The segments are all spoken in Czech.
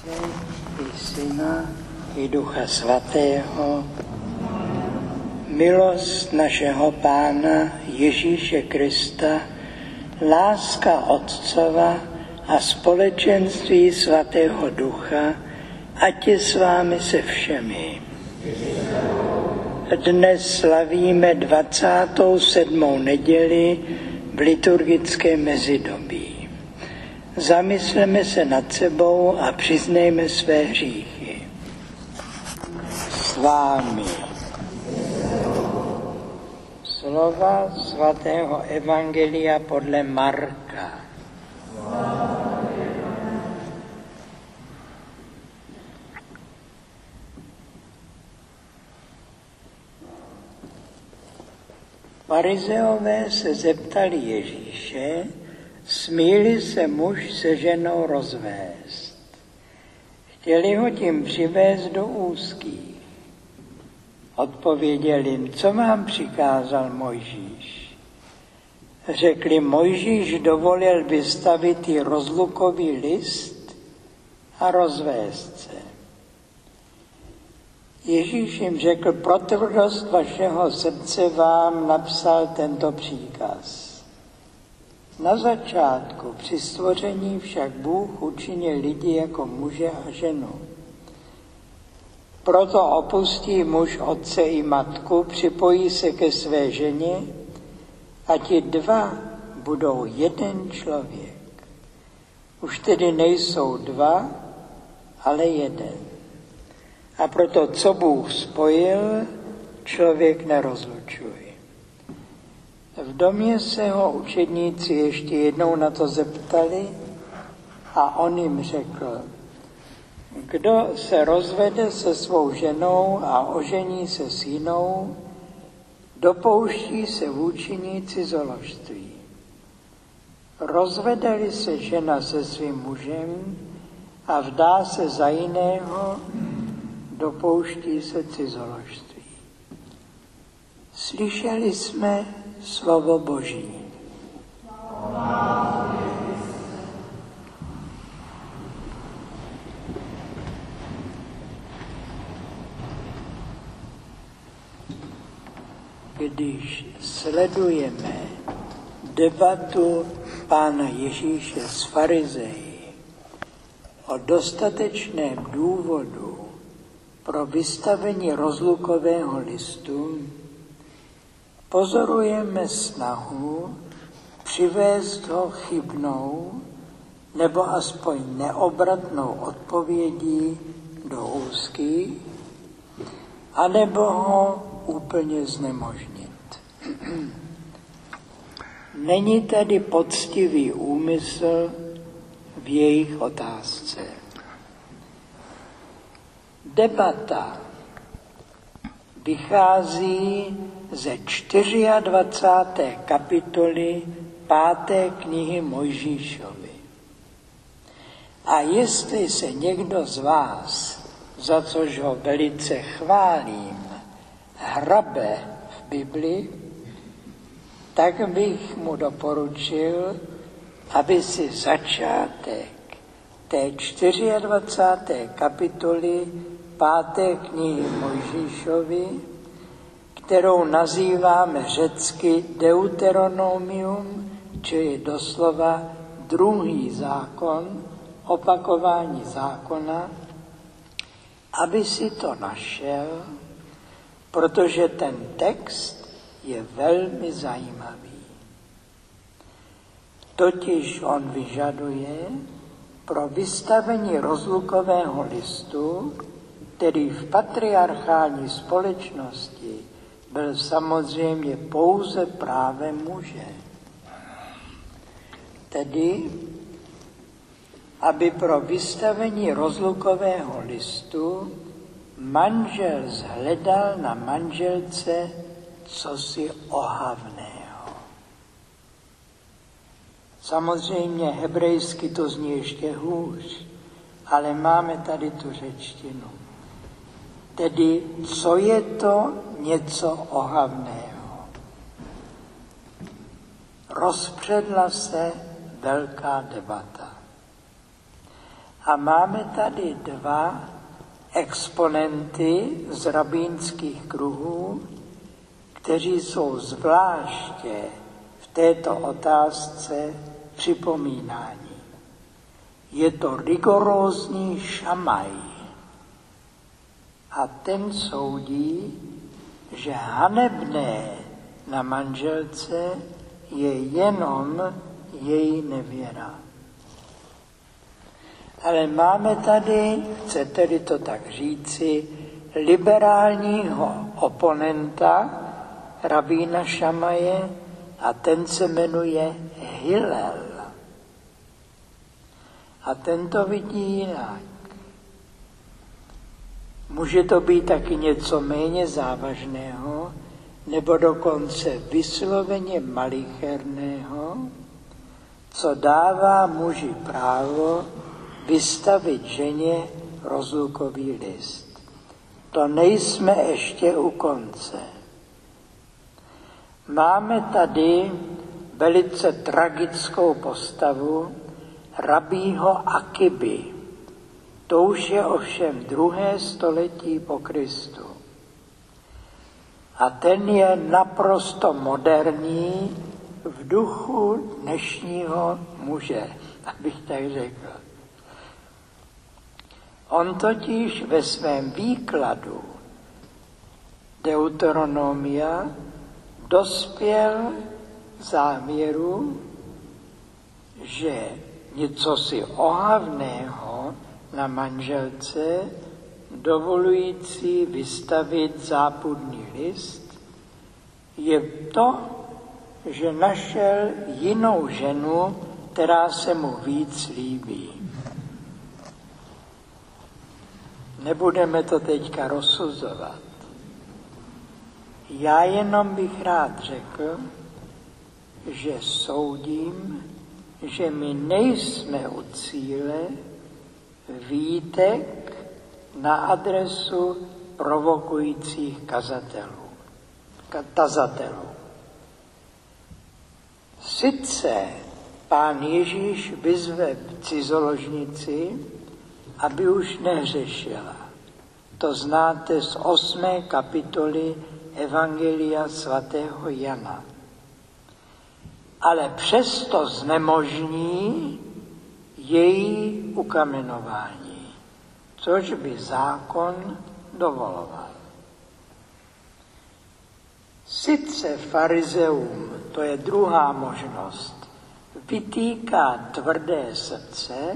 Otce i Syna i Ducha Svatého, milost našeho Pána Ježíše Krista, láska Otcova a společenství Svatého Ducha, ať je s vámi se všemi. Dnes slavíme 27. neděli v liturgickém mezidobí. Zamysleme se nad sebou a přiznejme své hříchy. S vámi slova svatého Evangelia podle Marka. Farizeové se zeptali Ježíše, smí-li se muž se ženou rozvést. Chtěli ho tím přivést do úzkých. Odpověděl jim, co vám přikázal Mojžíš. Řekli, Mojžíš dovolil vystavit jí rozlukový list a rozvést se. Ježíš jim řekl, pro tvrdost vašeho srdce vám napsal tento příkaz. Na začátku při stvoření však Bůh učinil lidi jako muže a ženu. Proto opustí muž otce i matku, připojí se ke své ženě a ti dva budou jeden člověk. Už tedy nejsou dva, ale jeden. A proto, co Bůh spojil, člověk nerozlučuje. V domě se ho učedníci ještě jednou na to zeptali a on jim řekl, kdo se rozvede se svou ženou a ožení se s jinou, dopouští se vůči cizoložství. Rozvede-li se žena se svým mužem a vdá se za jiného, dopouští se cizoložství. Slyšeli jsme slovo Boží. Když sledujeme debatu Pána Ježíše s farizeji o dostatečném důvodu pro vystavení rozlukového listu, pozorujeme snahu přivést ho chybnou nebo aspoň neobratnou odpovědí do úzkých, anebo ho úplně znemožnit. Není tady poctivý úmysl v jejich otázce. Debata vychází ze 24. kapitoly 5. knihy Mojžíšovy. A jestli se někdo z vás, za což ho velice chválím, hrabe v Bibli, tak bych mu doporučil, aby si začátek té 24. kapitoly 5. knihy Mojžíšovy, kterou nazýváme řecky Deuteronomium, čili doslova druhý zákon, opakování zákona, aby si to našel, protože ten text je velmi zajímavý. Totiž on vyžaduje pro vystavení rozlukového listu, který v patriarchální společnosti byl samozřejmě pouze právem muže. Tedy, aby pro vystavení rozlukového listu manžel shledal na manželce cosi ohavného. Samozřejmě hebrejsky to zní ještě hůř, ale máme tady tu řečtinu. Tedy, co je to něco ohavného? Rozpředla se velká debata. A máme tady dva exponenty z rabínských kruhů, kteří jsou zvláště v této otázce připomínáni. Je to rigorózní Šamaj. A ten soudí, že hanebné na manželce je jenom její nevěra. Ale máme tady, chcete-li to tak říci, liberálního oponenta rabína Šamaje a ten se jmenuje Hillel. A ten to vidí jinak. Může to být taky něco méně závažného, nebo dokonce vysloveně malicherného, co dává muži právo vystavit ženě rozlukový list. To nejsme ještě u konce. Máme tady velice tragickou postavu rabího Akiby. To už je ovšem 2. století po Kristu. A ten je naprosto moderní v duchu dnešního muže, abych tak řekl. On totiž ve svém výkladu Deuteronomia dospěl k závěru, že něco si ohavného na manželce, dovolující vystavit zápudný list, je to, že našel jinou ženu, která se mu víc líbí. Nebudeme to teďka rozsuzovat. Já jenom bych rád řekl, že soudím, že my nejsme u cíle výtek na adresu provokujících tazatelů. Sice Pán Ježíš vyzve cizoložnici, aby už neřešila. To znáte z 8. kapitoly Evangelia svatého Jana. Ale přesto znemožní její ukamenování, což by zákon dovoloval. Sice farizeum, to je druhá možnost, vytýká tvrdé srdce,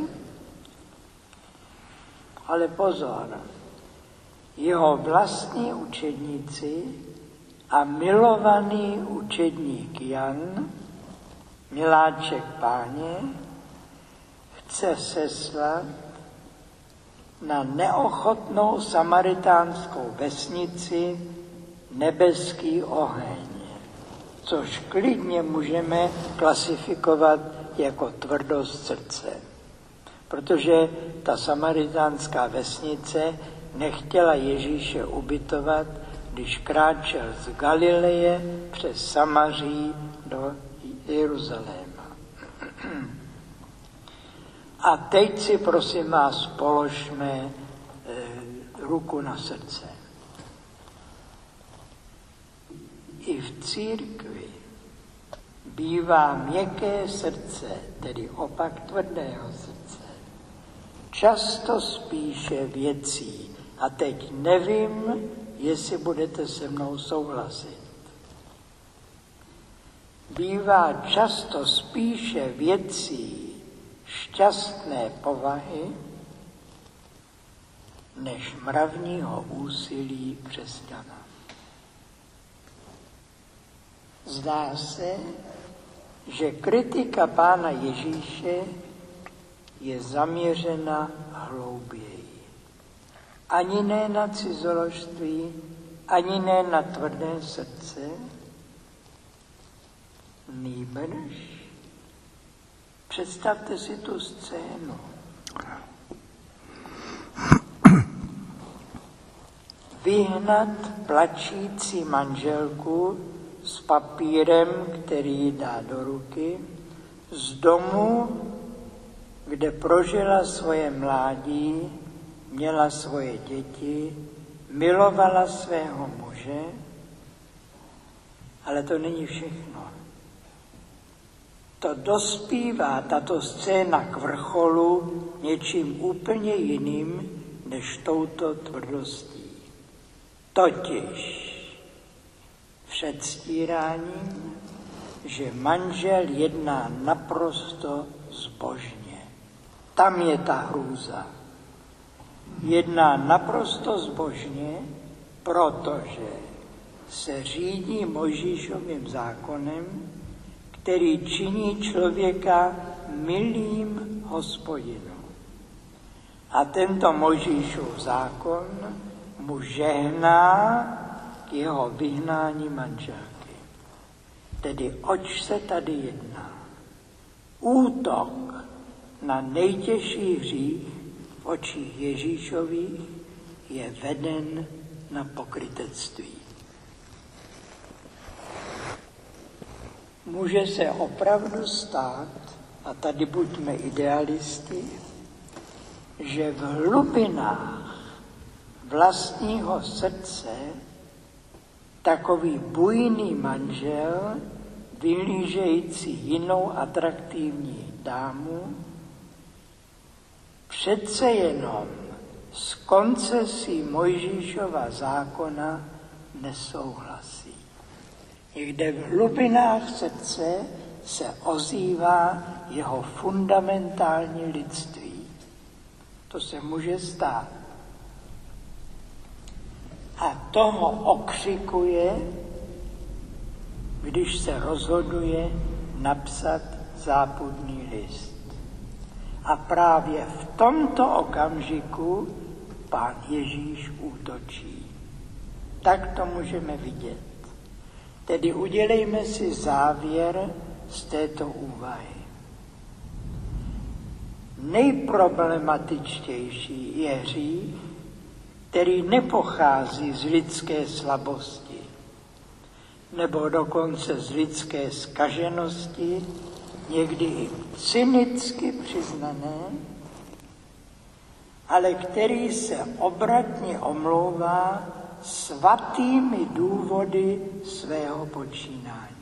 ale pozor, jeho vlastní učedníci a milovaný učedník Jan, miláček Páně, chce seslat na neochotnou samaritánskou vesnici nebeský oheň, což klidně můžeme klasifikovat jako tvrdost srdce. Protože ta samaritánská vesnice nechtěla Ježíše ubytovat, když kráčel z Galileje přes Samaří do Jeruzaléma. A teď si prosím vás položme ruku na srdce. I v církvi bývá měkké srdce, tedy opak tvrdého srdce, často spíše věcí. A teď nevím, jestli budete se mnou souhlasit. Bývá často spíše věcí šťastné povahy, než mravního úsilí křesťana. Zdá se, že kritika Pána Ježíše je zaměřena hlouběji. Ani ne na cizoložství, ani ne na tvrdé srdce, nýbrž. Představte si tu scénu. Vyhnat plačící manželku s papírem, který jí dá do ruky, z domu kde prožila svoje mládí, měla svoje děti, milovala svého muže, ale to není všechno. To dospívá, tato scéna k vrcholu, něčím úplně jiným, než touto tvrdostí. Totiž předstíráním, že manžel jedná naprosto zbožně. Tam je ta hrůza. Jedná naprosto zbožně, protože se řídí Mojžíšovým zákonem, který činí člověka milým Hospodinu. A tento Mojžíšův zákon mu žehná k jeho vyhnání manželky. Tedy oč se tady jedná? Útok na nejtěžší hřích v očích Ježíšových je veden na pokrytectví. Může se opravdu stát, a tady buďme idealisty, že v hlubinách vlastního srdce takový bujný manžel, vyhlížející jinou atraktivní dámu, přece jenom s koncesí Mojžíšova zákona nesouhlasí. Někde v hlubinách srdce se ozývá jeho fundamentální lidství. To se může stát. A toho okřikuje, když se rozhoduje napsat zápudný list. A právě v tomto okamžiku Pán Ježíš útočí. Tak to můžeme vidět. Tedy udělejme si závěr z této úvahy. Nejproblematičtější je hřích, který nepochází z lidské slabosti, nebo dokonce z lidské zkaženosti, někdy i cynicky přiznané, ale který se obratně omlouvá svatými důvody svého počínání.